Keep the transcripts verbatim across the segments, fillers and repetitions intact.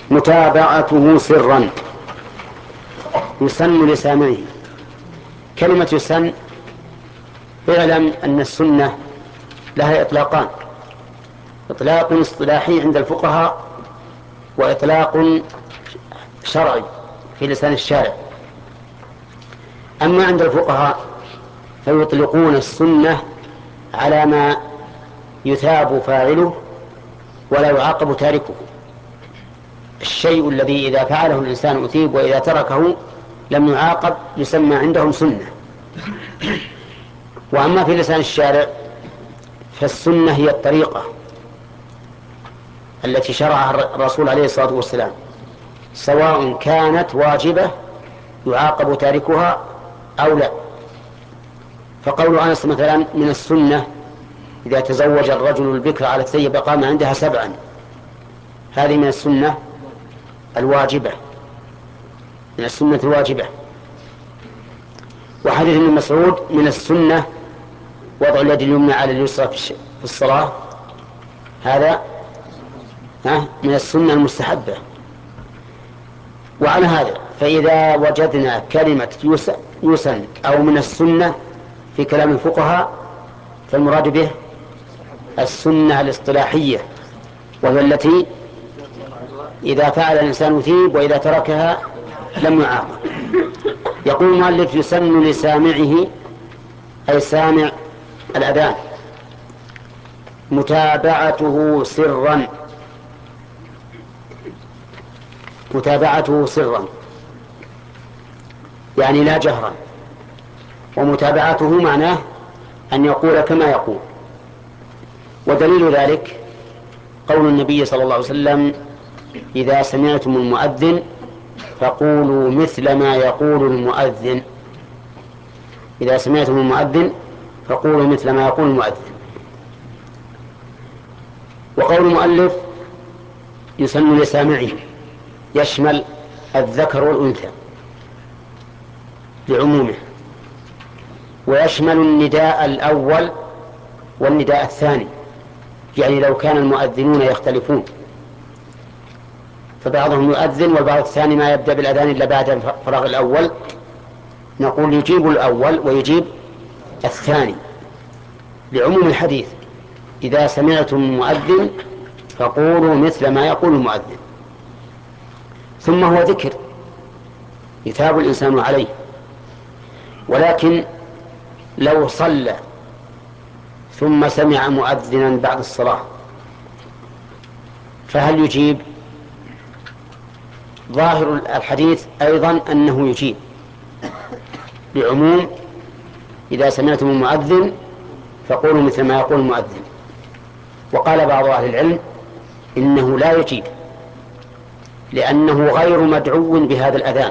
متابعته سرا يسن لسامعه. كلمة يسن، اعلم أن السنة لها إطلاقان: إطلاق اصطلاحي عند الفقهاء، وإطلاق شرعي في لسان الشارع. أما عند الفقهاء فيطلقون السنة على ما يثاب فاعله ولا يعاقب تاركه. الشيء الذي إذا فعله الإنسان أثيب وإذا تركه لم يعاقب يسمى عندهم سنة. وأما في لسان الشارع فالسنة هي الطريقة التي شرعها الرسول عليه الصلاة والسلام، سواء كانت واجبة يعاقب تاركها أو لا. فقول أنس مثلا: من السنة إذا تزوج الرجل البكر على الثيب قام عندها سبعا، هذه من السنة الواجبة، من السنة الواجبة. وحديث ابن مسعود: من السنة وضع اليد اليمنى على اليسرى في الصلاة، هذا من السنة المستحبة. وعلى هذا فإذا وجدنا كلمة يسن أو من السنة في كلام الفقهاء فالمراد به السنة الاصطلاحية، وهي التي إذا فعل الإنسان ثيب وإذا تركها لم يعاقب. يقول المؤلف: يسن لسامعه، أي سامع الأذان، متابعته سرا، متابعته سرا يعني لا جهرا. ومتابعته معناه أن يقول كما يقول. ودليل ذلك قول النبي صلى الله عليه وسلم: إذا سمعتم المؤذن فقولوا مثل ما يقول المؤذن. إذا سمعتم المؤذن فقولوا مثل ما يقول المؤذن. وقول المؤلف يسن لسامعه يشمل الذكر والأنثى لعمومه، ويشمل النداء الأول والنداء الثاني. يعني لو كان المؤذنون يختلفون فبعضهم يؤذن والبعض الثاني ما يبدأ بالأذان إلا بعد فراغ الأول، نقول يجيب الأول ويجيب الثاني لعموم الحديث: إذا سمعتم المؤذن فقولوا مثل ما يقول المؤذن. ثم هو ذكر يثاب الإنسان عليه. ولكن لو صلى ثم سمع مؤذنا بعد الصلاة فهل يجيب؟ ظاهر الحديث أيضا أنه يجيب بعموم: إذا سمعتم المؤذن فقولوا مثل ما يقول المؤذن. وقال بعض أهل العلم إنه لا يجيب، لأنه غير مدعو بهذا الأذان،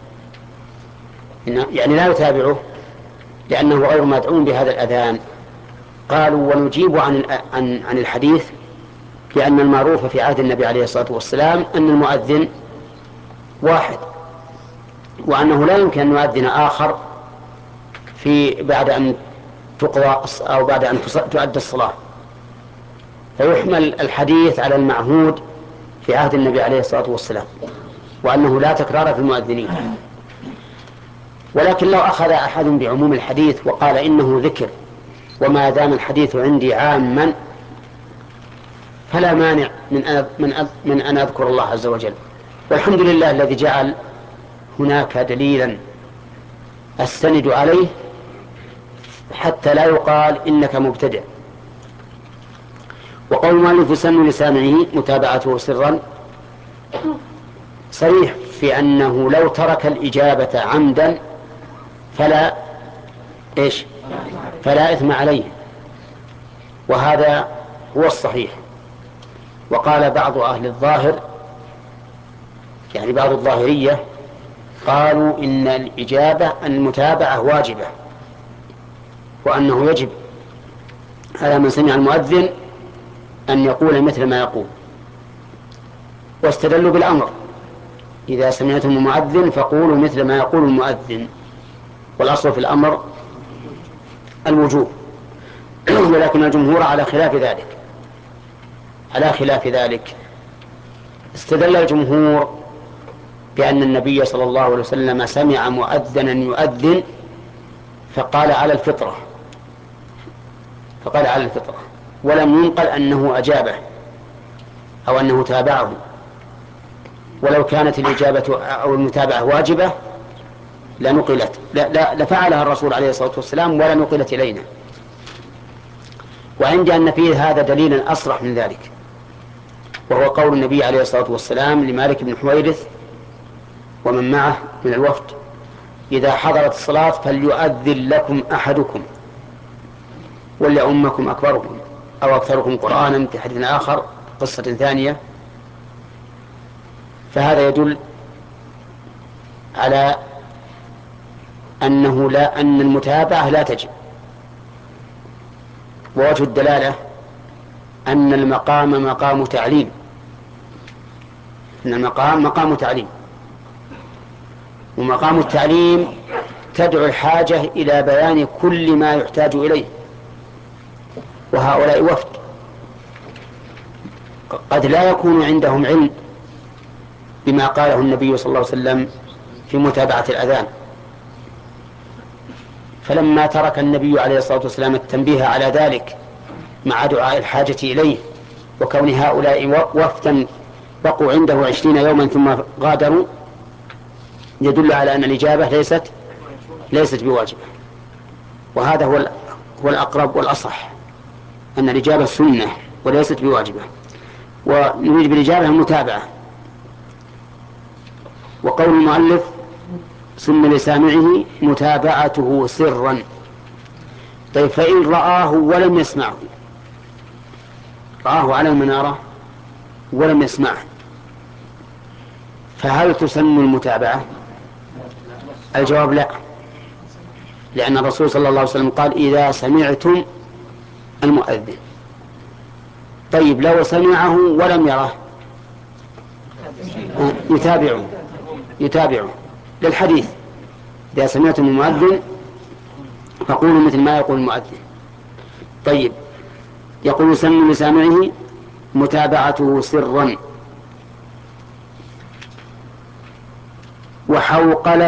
يعني لا يتابعه لأنه غير مدعو بهذا الأذان. قالوا: ونجيب عن عن عن الحديث لأن المعروف في عهد النبي عليه الصلاة والسلام أن المؤذن واحد، وأنه لا يمكن أن يؤذن آخر في بعد أن تقضى أو بعد أن تؤدى الصلاة، فيحمل الحديث على المعهود في عهد النبي عليه الصلاة والسلام، وأنه لا تكرار في المؤذنين. ولكن لو أخذ أحد بعموم الحديث وقال إنه ذكر وما دام الحديث عندي عاما فلا مانع من من من أن أذكر الله عز وجل. والحمد لله الذي جعل هناك دليلا أستند عليه حتى لا يقال إنك مبتدع. وقول المؤلف يسن لسامعه متابعته سرا صريح في أنه لو ترك الإجابة عمدا فلا إيش فلا إثم عليه، وهذا هو الصحيح. وقال بعض أهل الظاهر يعني بعض الظاهرية قالوا إن الإجابة المتابعة واجبة، وأنه يجب على من سمع المؤذن أن يقول مثل ما يقول، واستدلوا بالأمر: إذا سمعتم المؤذن فقولوا مثل ما يقول المؤذن. والأصل في الأمر الوجوب، ولكن الجمهور على خلاف ذلك على خلاف ذلك استدل الجمهور بأن النبي صلى الله عليه وسلم سمع مؤذنا يؤذن فقال على الفطرة فقال على الفطرة ولم ينقل أنه أجابه أو أنه تابعه، ولو كانت الإجابة أو المتابعة واجبة لنقلت لا لا لفعلها الرسول عليه الصلاة والسلام ولا نقلت إلينا. وعندي أن فيه هذا دليلا أصرح من ذلك، وهو قول النبي عليه الصلاة والسلام لمالك بن حويرث ومن معه من الوفد: إذا حضرت الصلاة فليؤذن لكم أحدكم وليؤمكم أكبركم أو أكثركم قرآنا، في حديث آخر قصة ثانية. فهذا يدل على أنه لا أن المتابعة لا تجب. ووجه الدلالة أن المقام مقام تعليم أن المقام مقام تعليم ومقام التعليم تدعو الحاجة إلى بيان كل ما يحتاج إليه، وهؤلاء وفد قد لا يكون عندهم علم بما قاله النبي صلى الله عليه وسلم في متابعة الأذان، فلما ترك النبي عليه الصلاة والسلام التنبيه على ذلك مع دعاء الحاجة إليه وكون هؤلاء وفدا بقوا عنده عشرين يوما ثم غادروا، يدل على أن الإجابة ليست ليست بواجبة. وهذا هو هو الأقرب والأصح، أن الإجابة سنة وليست بواجبة، ونريد بالإجابة المتابعة. وقول المؤلف: سن لسامعه متابعته سرا. طيب، فإن رآه ولم يسمعه، رآه على المنارة ولم يسمعه، فهل تسن المتابعة؟ الجواب لا، لأن الرسول صلى الله عليه وسلم قال: إذا سمعتم المؤذن. طيب، لو سمعه ولم يره يتابعه يتابعه للحديث: إذا سمعتم المؤذن فقولوا مثل ما يقول المؤذن. طيب، يقول: سن لسامعه متابعته سرا وحوقل